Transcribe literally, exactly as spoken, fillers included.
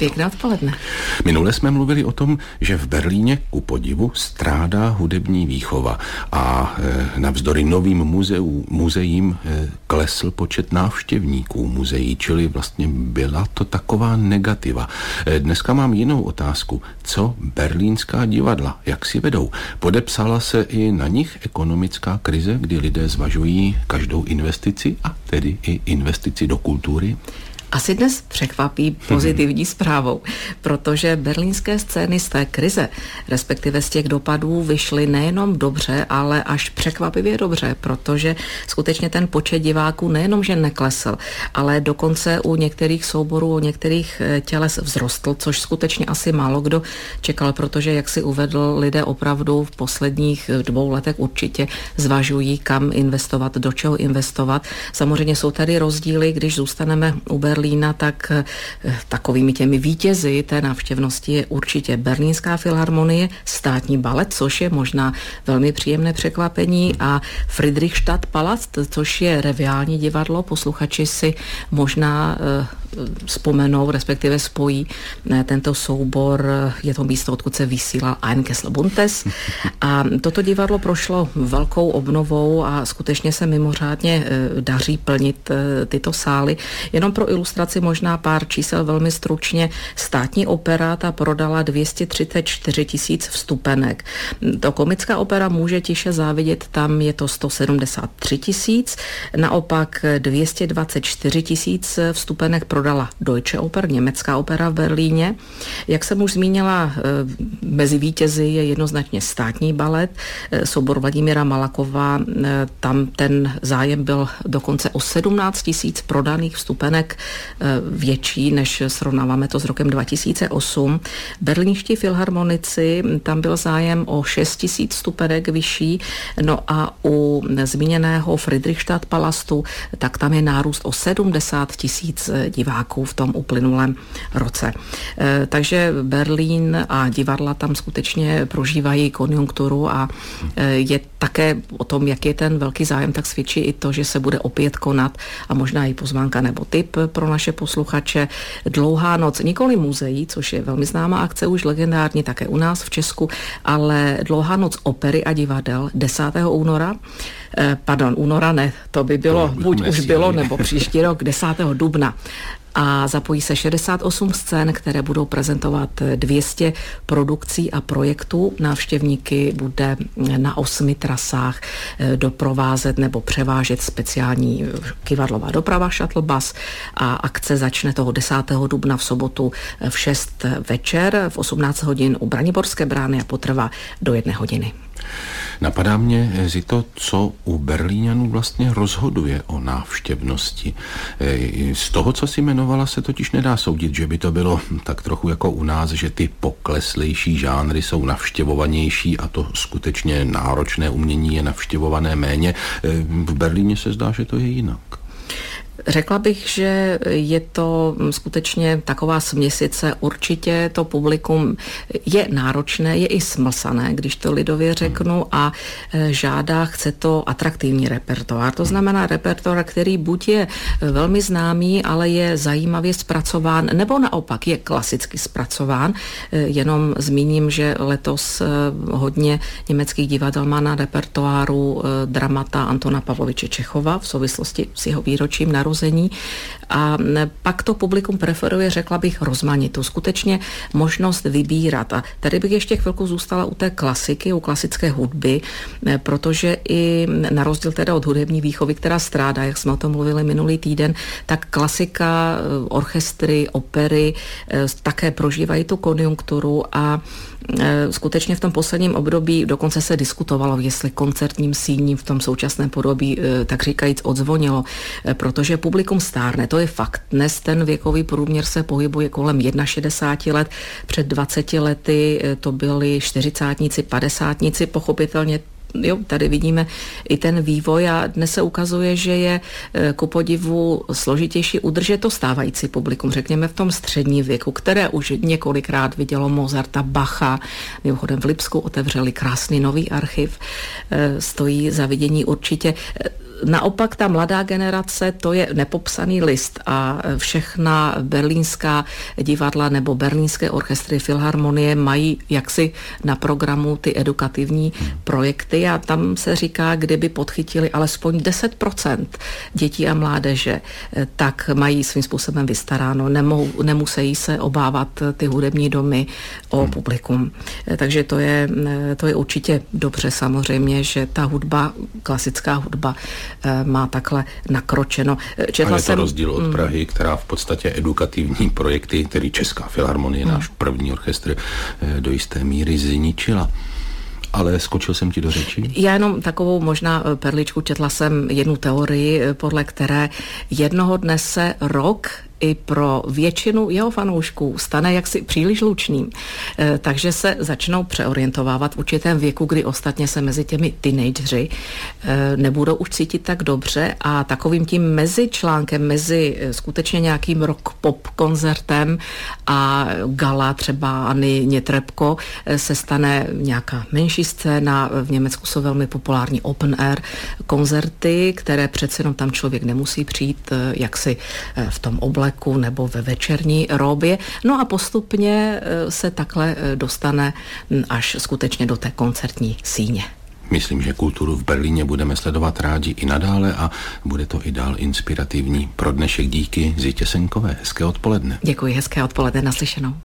Pěkné odpoledne. Minule jsme mluvili o tom, že v Berlíně ku podivu strádá hudební výchova a e, navzdory novým muzeů, muzeím e, klesl počet návštěvníků muzeí, čili vlastně byla to taková negativa. E, dneska mám jinou otázku. Co berlínská divadla, jak si vedou? Podepsala se i na nich ekonomická krize, kdy lidé zvažují každou investici a tedy i investici do kultury? Asi dnes překvapí pozitivní zprávou, protože berlínské scény z té krize, respektive z těch dopadů, vyšly nejenom dobře, ale až překvapivě dobře, protože skutečně ten počet diváků nejenom, že neklesl, ale dokonce u některých souborů, u některých těles vzrostl, což skutečně asi málo kdo čekal, protože, jak si uvedl, lidé opravdu v posledních dvou letech určitě zvažují, kam investovat, do čeho investovat. Samozřejmě jsou tady rozdíly, když zůstaneme u Berlína, tak takovými těmi vítězi té návštěvnosti je určitě Berlínská filharmonie, Státní balet, což je možná velmi příjemné překvapení, a Friedrichstadtpalast, což je reviální divadlo. Posluchači si možná vzpomenou, respektive spojí tento soubor, je to místo, odkud se vysílal Ein Kessel Buntes. A toto divadlo prošlo velkou obnovou a skutečně se mimořádně daří plnit tyto sály. Jenom pro ilustraci možná pár čísel velmi stručně. Státní opera ta prodala dvě stě třicet čtyři tisíc vstupenek. To komická opera Může tiše závidět, tam je to sto sedmdesát tři tisíc. Naopak dvě stě dvacet čtyři tisíc vstupenek prodala Deutsche Oper, německá opera v Berlíně. Jak jsem už zmínila, mezi vítězi je jednoznačně Státní balet, soubor Vladimíra Malakova, tam ten zájem byl dokonce o sedmnáct tisíc prodaných vstupenek větší, než srovnáváme to s rokem dva tisíce osm. Berlínští filharmonici, tam byl zájem o šest tisíc vstupenek vyšší, no a u zmíněného Friedrichstadtpalastu, tak tam je nárůst o sedmdesát tisíc diváků v tom uplynulém roce. Takže Berlín a divadla tam skutečně prožívají konjunkturu a je také o tom, jak je ten velký zájem, tak svědčí i to, že se bude opět konat, a možná i pozvánka nebo tip pro naše posluchače, Dlouhá noc, nikoli muzeí, což je velmi známá akce, už legendární také u nás v Česku, ale Dlouhá noc opery a divadel desátého února, eh, pardon, února ne, to by bylo, to buď už bylo, nebo příští rok, desátého dubna. A zapojí se šedesát osm scén, které budou prezentovat dvě stě produkcí a projektů. Návštěvníky bude na osmi trasách doprovázet nebo převážet speciální kyvadlová doprava shuttle bus a akce začne toho desátého dubna v sobotu v šest večer, v osmnáct hodin u Braniborské brány a potrvá do jedné hodiny. Napadá mě, Zito, co u Berlíňanů vlastně rozhoduje o návštěvnosti. Z toho, co si jmenovala, se totiž nedá soudit, že by to bylo tak trochu jako u nás, že ty pokleslejší žánry jsou navštěvovanější a to skutečně náročné umění je navštěvované méně. V Berlíně se zdá, že to je jinak. Řekla bych, že je to skutečně taková směsice. Určitě to publikum je náročné, je i smlsané, když to lidově řeknu, a žádá, chce to atraktivní repertoár. To znamená repertoár, který buď je velmi známý, ale je zajímavě zpracován, nebo naopak je klasicky zpracován. Jenom zmíním, že letos hodně německých divadel má na repertoáru dramata Antona Pavloviče Čechova v souvislosti s jeho výročím narození. A pak to publikum preferuje, řekla bych, rozmanitou. Skutečně možnost vybírat. A tady bych ještě chvilku zůstala u té klasiky, u klasické hudby, protože i na rozdíl teda od hudební výchovy, která strádá, jak jsme o tom mluvili minulý týden, tak klasika, orchestry, opery také prožívají tu konjunkturu a skutečně v tom posledním období dokonce se diskutovalo, jestli koncertním síním v tom současném podobí, tak říkajíc, odzvonilo, protože publikum stárne, to je fakt. Dnes ten věkový průměr se pohybuje kolem šedesát jedna let, před dvaceti lety to byli čtyřicátníci, padesátníci, pochopitelně. Jo, tady vidíme i ten vývoj a dnes se ukazuje, že je ku podivu složitější udržet to stávající publikum, řekněme v tom střední věku, které už několikrát vidělo Mozarta, Bacha. Mimochodem v Lipsku otevřeli krásný nový archiv, stojí za vidění určitě. naopak ta mladá generace, to je nepopsaný list a všechna berlínská divadla nebo berlínské orchestry, filharmonie mají jaksi na programu ty edukativní projekty a tam se říká, kdyby podchytili alespoň deset procent dětí a mládeže, tak mají svým způsobem vystaráno. Nemohou, nemusí se obávat ty hudební domy o hmm. publikum. Takže to je, to je určitě dobře samozřejmě, že ta hudba, klasická hudba má takhle nakročeno. Četla a je to jsem, rozdíl od Prahy, která v podstatě edukativní projekty, který Česká filharmonie, hmm. náš první orchestr, do jisté míry zničila. Ale skočil jsem ti do řeči? Já jenom takovou možná perličku, četla jsem jednu teorii, podle které jednoho dne se rok i pro většinu jeho fanoušků stane jaksi příliš lučným. E, takže se začnou přeorientovávat v určitém věku, kdy ostatně se mezi těmi teenageři e, nebudou už cítit tak dobře a takovým tím mezičlánkem, mezi skutečně nějakým rock pop koncertem a gala třeba Anny Nětrebko e, se stane nějaká menší scéna. V Německu jsou velmi populární open air koncerty, které přece jenom tam člověk nemusí přijít e, jaksi e, v tom obleku nebo ve večerní róbě. No a postupně se takhle dostane až skutečně do té koncertní síně. Myslím, že kulturu v Berlíně budeme sledovat rádi i nadále a bude to i dál inspirativní. Pro dnešek díky Zitě Senkové. Hezké odpoledne. Děkuji, hezké odpoledne, naslyšenou.